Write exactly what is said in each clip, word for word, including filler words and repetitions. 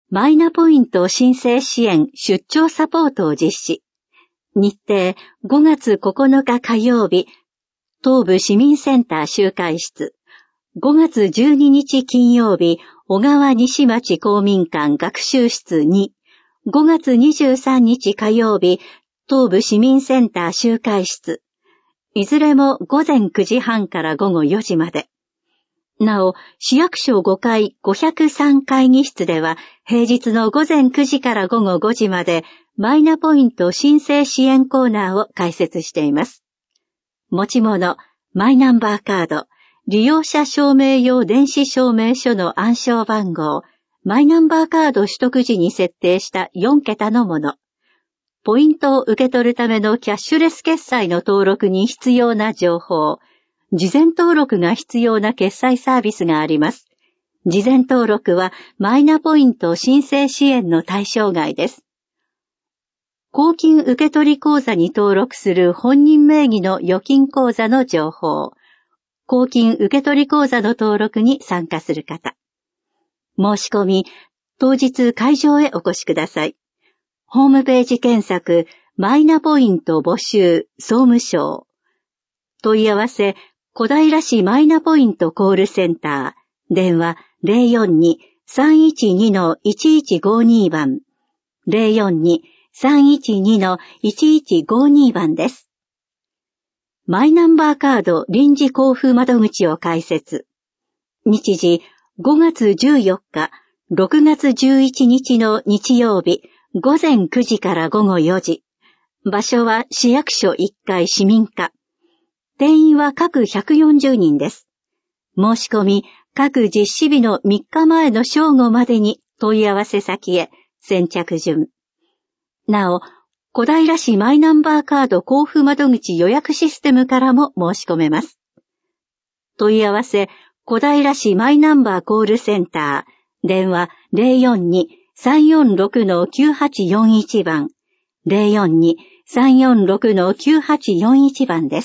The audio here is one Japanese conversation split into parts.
マイナポイント申請支援出張サポートを実施。日程ごがつここのか火曜日、東部市民センター集会室。ごがつじゅうににち金曜日、小川西町公民館学習室に。ごがつにじゅうさんにち火曜日、東部市民センター集会室。いずれもごぜんくじはんからごごよじまで。なお、市役所ごかいごひゃくさん会議室では、平日のごぜんくじからごごごじまで、マイナポイント申請支援コーナーを開設しています。持ち物、マイナンバーカード、利用者証明用電子証明書の暗証番号、マイナンバーカード取得時に設定したよんけたのもの、ポイントを受け取るためのキャッシュレス決済の登録に必要な情報、事前登録が必要な決済サービスがあります。事前登録はマイナポイント申請支援の対象外です。公金受取口座に登録する本人名義の預金口座の情報、公金受取口座の登録に参加する方。申し込み、当日会場へお越しください。ホームページ検索、マイナポイント募集、総務省。問い合わせ、小平市マイナポイントコールセンター、電話 ゼロよんに さんいちに いちいちごに 番、ゼロよんに さんいちに いちいちごに 番です。マイナンバーカード臨時交付窓口を開設。日時ごがつじゅうよっか、ろくがつじゅういちにちの日曜日、ごぜんくじからごごよじ。場所は市役所いっかい市民課。定員は各ひゃくよんじゅうにんです。申し込み、各実施日のみっかまえの正午までに問い合わせ先へ先着順。なお、小平市マイナンバーカード交付窓口予約システムからも申し込めます。問い合わせ、小平市マイナンバーコールセンター、電話 ゼロよんに さんよんろく きゅうはちよんいち 番、ゼロよんに さんよんろく きゅうはちよんいち 番です。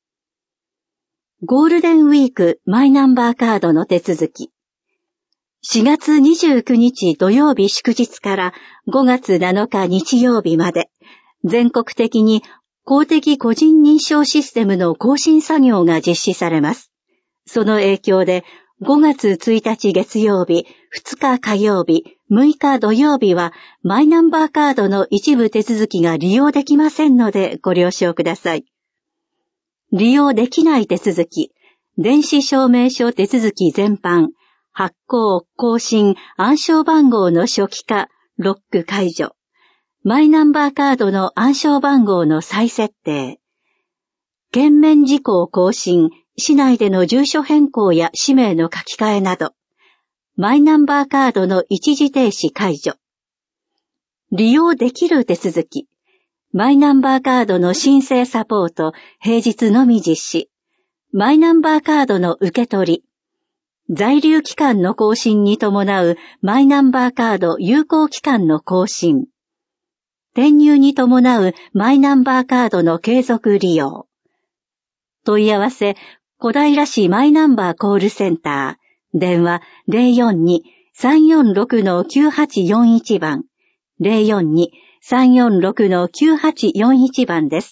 ゴールデンウィークマイナンバーカードの手続き。しがつにじゅうくにち土曜日祝日からごがつなのか日曜日まで、全国的に公的個人認証システムの更新作業が実施されます。その影響でごがつついたち月曜日、ふつか火曜日、むいか土曜日はマイナンバーカードの一部手続きが利用できませんのでご了承ください。利用できない手続き、電子証明書手続き全般、発行、更新、暗証番号の初期化、ロック解除、マイナンバーカードの暗証番号の再設定、券面事項更新、市内での住所変更や氏名の書き換えなど、マイナンバーカードの一時停止解除、利用できる手続き、マイナンバーカードの申請サポート、平日のみ実施。マイナンバーカードの受け取り。在留期間の更新に伴うマイナンバーカード有効期間の更新。転入に伴うマイナンバーカードの継続利用。問い合わせ、小平市マイナンバーコールセンター。電話 ゼロよんに さんよんろく きゅうはちよんいち 番。ゼロよんに さんよんろく きゅうはちよんいち 番です。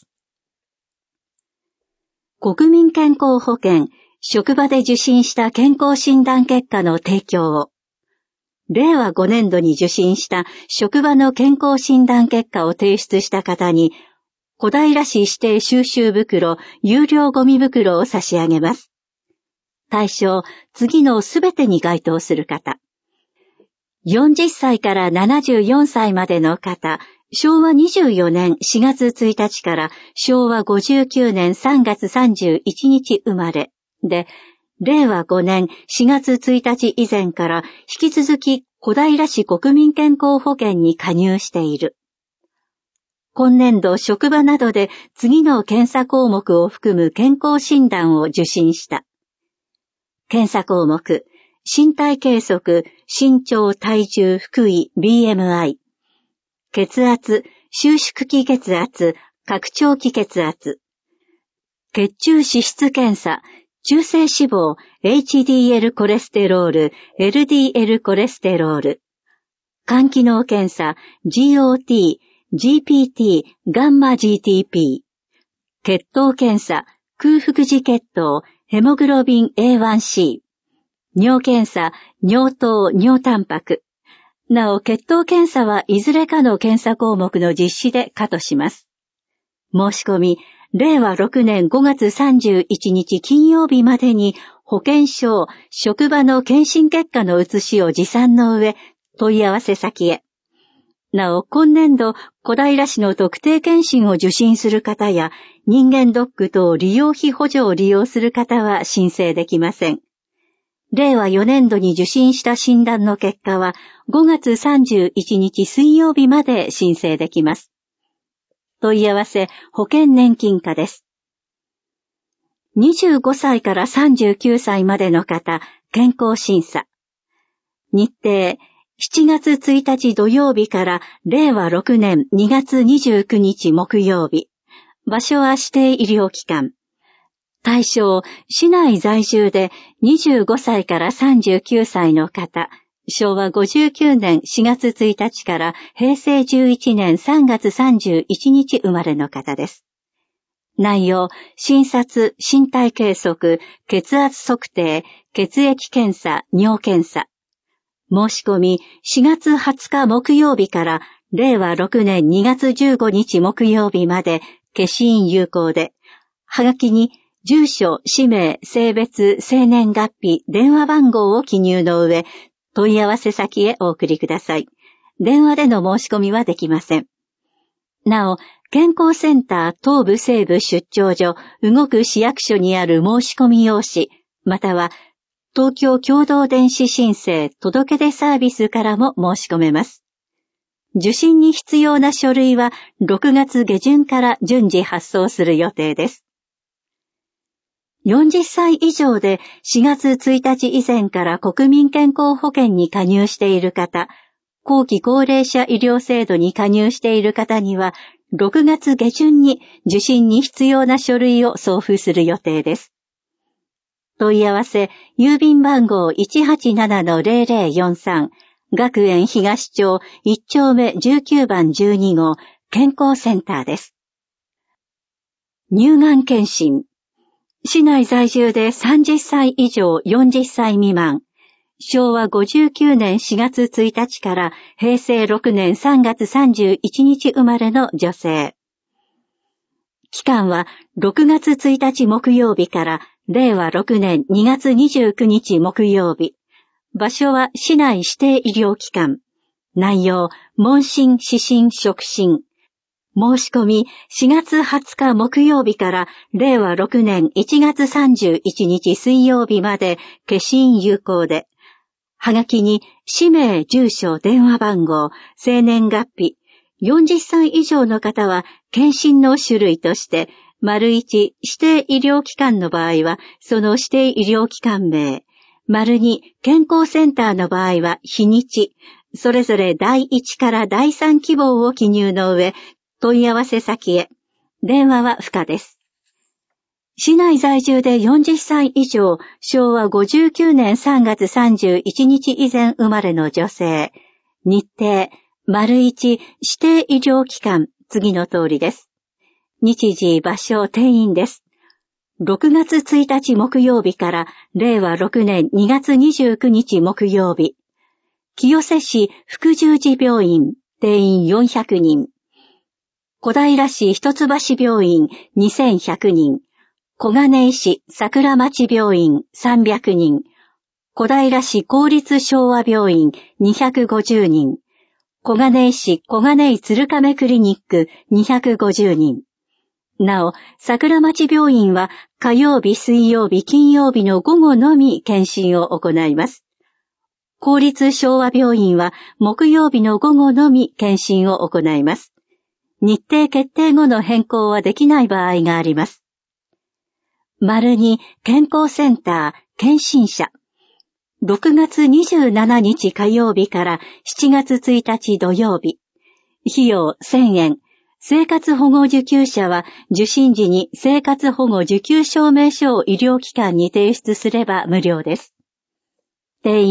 国民健康保険、職場で受診した健康診断結果の提供を。れいわごねんどに受診した職場の健康診断結果を提出した方に、小平市指定収集袋、有料ゴミ袋を差し上げます。対象、次のすべてに該当する方。よんじゅっさいからななじゅうよんさいまでの方、しょうわにじゅうよねんしがつついたちからしょうわごじゅうきゅうねんさんがつさんじゅういちにち生まれで、れいわごねんしがつついたち以前から引き続き小平市国民健康保険に加入している。今年度職場などで次の検査項目を含む健康診断を受診した。検査項目、身体計測、身長、体重、腹囲、ビーエムアイ。血圧、収縮期血圧、拡張期血圧。血中脂質検査、中性脂肪、エイチディーエル コレステロール、エルディーエル コレステロール。 肝機能検査 ジーオーティー、ジーピーティー、ガンマ ジーティーピー、血糖検査、空腹時血糖、ヘモグロビン エーワンシー、尿検査、尿糖、尿タンパク。なお、血糖検査はいずれかの検査項目の実施で可とします。申し込み、れいわろくねんごがつさんじゅういちにち金曜日までに保険証、職場の検診結果の写しを持参の上、問い合わせ先へ。なお、今年度、小平市の特定検診を受診する方や、人間ドック等利用費補助を利用する方は申請できません。れいわよねんどに受診した診断の結果は、ごがつさんじゅういちにち水曜日まで申請できます。問い合わせ、保険年金課です。にじゅうごさいからさんじゅうきゅうさいまでの方、健康審査。日程、しちがつついたち土曜日かられいわろくねんにがつにじゅうくにち木曜日。場所は指定医療機関。対象、市内在住でにじゅうごさいからさんじゅうきゅうさいの方、しょうわごじゅうきゅうねんしがつついたちからへいせいじゅういちねんさんがつさんじゅういちにち生まれの方です。内容、診察、身体計測、血圧測定、血液検査、尿検査。申し込み、しがつはつか木曜日かられいわろくねんにがつじゅうごにち木曜日まで消印有効で、はがきに住所、氏名、性別、生年月日、電話番号を記入の上、問い合わせ先へお送りください。電話での申し込みはできません。なお、健康センター東部西部出張所、動く市役所にある申し込み用紙、または東京共同電子申請届出サービスからも申し込めます。受診に必要な書類はろくがつげじゅんから順次発送する予定です。よんじゅっさい以上でしがつついたち以前から国民健康保険に加入している方、後期高齢者医療制度に加入している方には、ろくがつげじゅんに受診に必要な書類を送付する予定です。問い合わせ、郵便番号 いちはちななのゼロゼロよんさん、学園東町いっちょうめじゅうきゅうばんじゅうにごう、健康センターです。乳がん検診。市内在住でさんじゅっさい以上よんじゅっさい未満。しょうわごじゅうきゅうねんしがつついたちからへいせいろくねんさんがつさんじゅういちにち生まれの女性。期間はろくがつついたち木曜日かられいわろくねんにがつにじゅうくにち木曜日。場所は市内指定医療機関。内容、問診、指針、触診。申し込み、しがつはつか木曜日かられいわろくねんいちがつさんじゅういちにち水曜日まで消印有効で、はがきに氏名、住所、電話番号、生年月日、よんじゅっさい以上の方は検診の種類として、丸いち指定医療機関の場合はその指定医療機関名、丸に健康センターの場合は日にち、それぞれだいいちからだいさん希望を記入の上、問い合わせ先へ。電話は不可です。市内在住でよんじゅっさい以上、しょうわごじゅうきゅうねんさんがつさんじゅういちにち以前生まれの女性。日程、丸一指定医療機関、次の通りです。日時、場所、定員です。ろくがつついたち木曜日かられいわろくねんにがつにじゅうくにち木曜日。清瀬市福十字病院、定員よんひゃくにん。小平市一橋病院にせんひゃくにん。小金井市桜町病院さんびゃくにん。小平市公立昭和病院にひゃくごじゅうにん。小金井市小金井鶴亀クリニックにひゃくごじゅうにん。なお、桜町病院は火曜日、水曜日、金曜日の午後のみ検診を行います。公立昭和病院は木曜日の午後のみ検診を行います。日程決定後の変更はできない場合があります。丸に健康センター検診者。ろくがつにじゅうしちにち火曜日からしちがつついたち土曜日。費用せんえん。生活保護受給者は受診時に生活保護受給証明書を医療機関に提出すれば無料です。定員、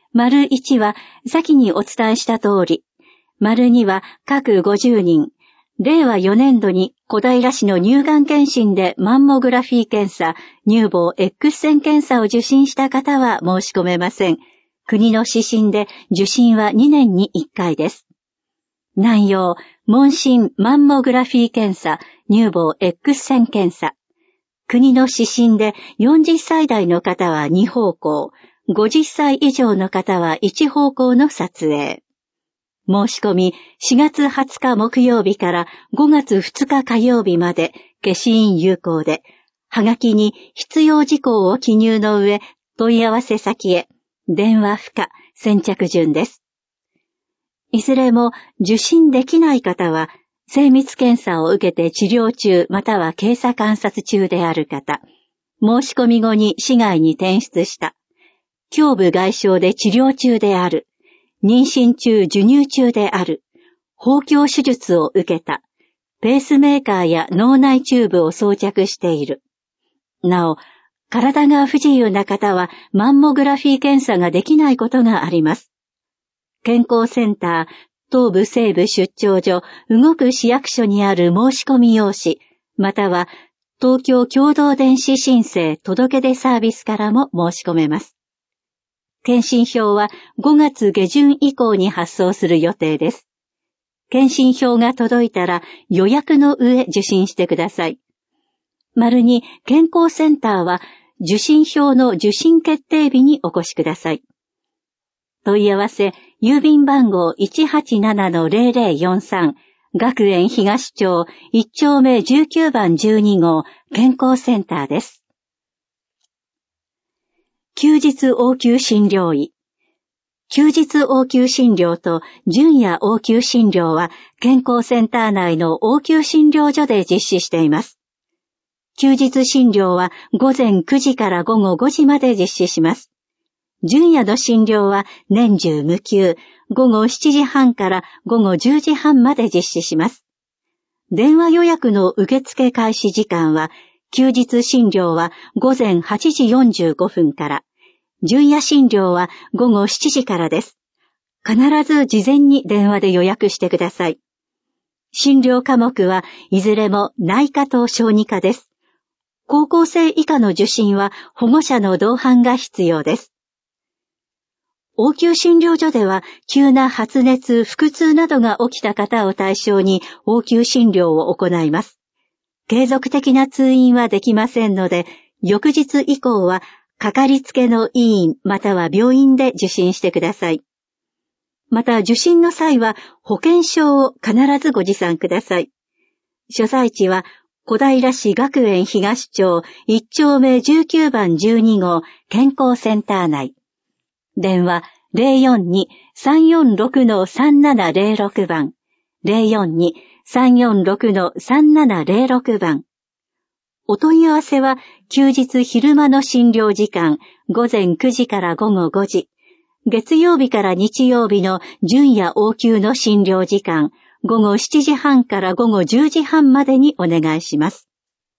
丸いちは先にお伝えした通り、丸には各ごじゅうにん、れいわよねんどに小平市の乳がん検診でマンモグラフィー検査、乳房 X 線検査を受診した方は申し込めません。国の指針で受診はにねんにいっかいです。内容、問診マンモグラフィー検査、乳房 X 線検査。国の指針でよんじゅっさい代の方はに方向、ごじゅっさい以上の方はいち方向の撮影。申し込みしがつはつか木曜日からごがつふつか火曜日まで消印有効で、はがきに必要事項を記入の上、問い合わせ先へ、電話不可、先着順です。いずれも受診できない方は、精密検査を受けて治療中または経過観察中である方、申し込み後に市外に転出した、胸部外傷で治療中である、妊娠中授乳中である、包協手術を受けた、ペースメーカーや脳内チューブを装着している。なお、体が不自由な方はマンモグラフィー検査ができないことがあります。健康センター、東部西部出張所、動く市役所にある申し込み用紙、または東京共同電子申請届出サービスからも申し込めます。検診票はごがつ下旬以降に発送する予定です。検診票が届いたら予約の上受診してください。丸に健康センターは受診票の受診決定日にお越しください。問い合わせ、郵便番号 いちはちななのゼロゼロよんさん、学園東町いち丁目じゅうきゅうばんじゅうに号健康センターです。休日応急診療医。休日応急診療と準夜応急診療は健康センター内の応急診療所で実施しています。休日診療はごぜんくじからごごごじまで実施します。準夜の診療は年中無休、ごごしちじはんからごごじゅうじはんまで実施します。電話予約の受付開始時間は、休日診療はごぜんはちじよんじゅうごふんから、準夜診療はごごしちじからです。必ず事前に電話で予約してください。診療科目はいずれも内科と小児科です。高校生以下の受診は保護者の同伴が必要です。応急診療所では急な発熱、腹痛などが起きた方を対象に応急診療を行います。継続的な通院はできませんので、翌日以降はかかりつけの医院または病院で受診してください。また受診の際は保険証を必ずご持参ください。所在地は小平市学園東町いち丁目じゅうきゅうばんじゅうに号健康センター内。電話 ゼロよんに さんよんろく さんななゼロろく 番 ゼロよんに さんよんろく さんななゼロろく 番。お問い合わせは休日昼間の診療時間ごぜんくじからごごごじ、月曜日から日曜日の準夜応急の診療時間ごごしちじはんからごごじゅうじはんまでにお願いします。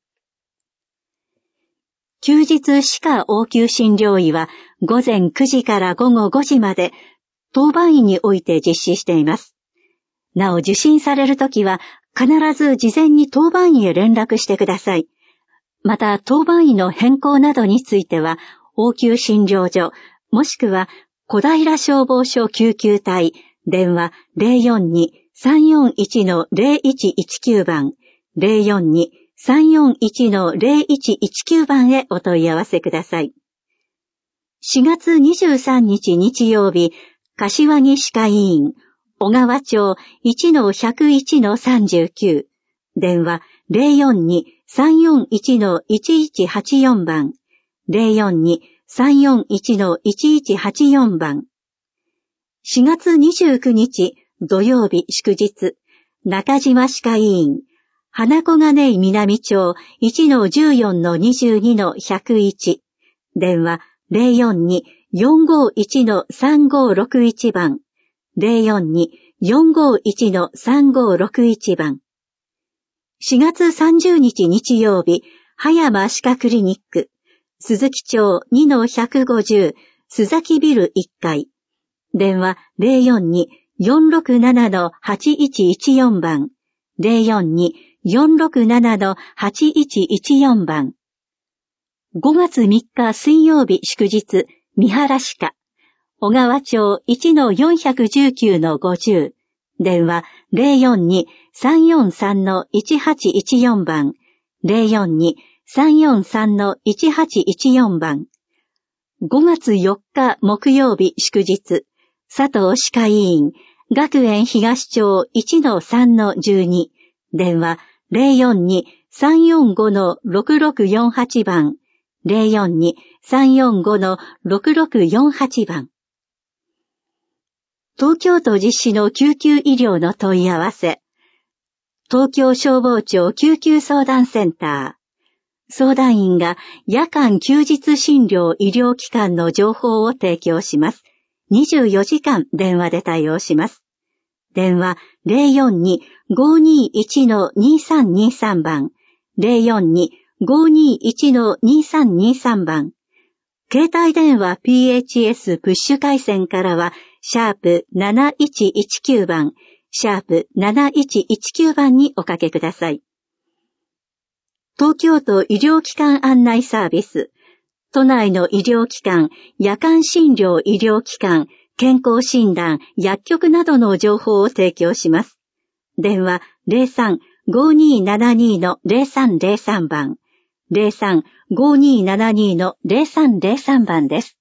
休日歯科応急診療医はごぜんくじからごごごじまで当番医において実施しています。なお受診されるときは必ず事前に当番医へ連絡してください。また当番医の変更などについては応急診療所もしくは小平消防署救急隊電話 ゼロよんに さんよんいち ゼロいちいちきゅう 番 ゼロよんに さんよんいち ゼロいちいちきゅう 番へお問い合わせください。しがつにじゅうさんにち日曜日、柏木歯科医院、小川町 いちのひゃくいちのさんじゅうきゅう、電話 ゼロよんに さんよんいち いちいちはちよん 番、ゼロよんに さんよんいち いちいちはちよん 番。しがつにじゅうくにち土曜日祝日、中島歯科医院、花小金井南町 いちのじゅうよんのにじゅうにのひゃくいち、電話 ゼロよんに よんごいち さんごろくいち 番、ゼロよんに よんごいち さんごろくいち 番。しがつさんじゅうにち日曜日、葉山歯科クリニック、鈴木町 にのひゃくごじゅう、須崎ビルいっかい、 電話 ゼロよんに よんろくなな はちいちいちよん 番、ゼロよんに よんろくなな はちいちいちよん 番。ごがつみっか水曜日祝日、三原歯科、小川町 いちのよんいちきゅうのごじゅう、電話 ゼロよんに さんよんさん いちはちいちよん 番、ゼロよんに さんよんさん いちはちいちよん 番。ごがつよっか木曜日祝日、佐藤歯科医院、学園東町 いちのさんのじゅうに、電話 ゼロよんに さんよんご ろくろくよんはち 番、ゼロよんに さんよんご ろくろくよんはち 番。東京都実施の救急医療の問い合わせ。東京消防庁救急相談センター。相談員が夜間休日診療医療機関の情報を提供します。にじゅうよじかん電話で対応します。電話 ゼロよんに ごにいち にさんにさん 番、ゼロよんに ごにいち にさんにさん 番。携帯電話 ピーエイチエス プッシュ回線からは、シャープなないちいちきゅう 番、シャープなないちいちきゅう 番におかけください。東京都医療機関案内サービス。都内の医療機関、夜間診療医療機関、健康診断、薬局などの情報を提供します。電話 ゼロさん ごにーななに ゼロさんゼロさん 番、ゼロさん ごにーななに ゼロさんゼロさん 番です。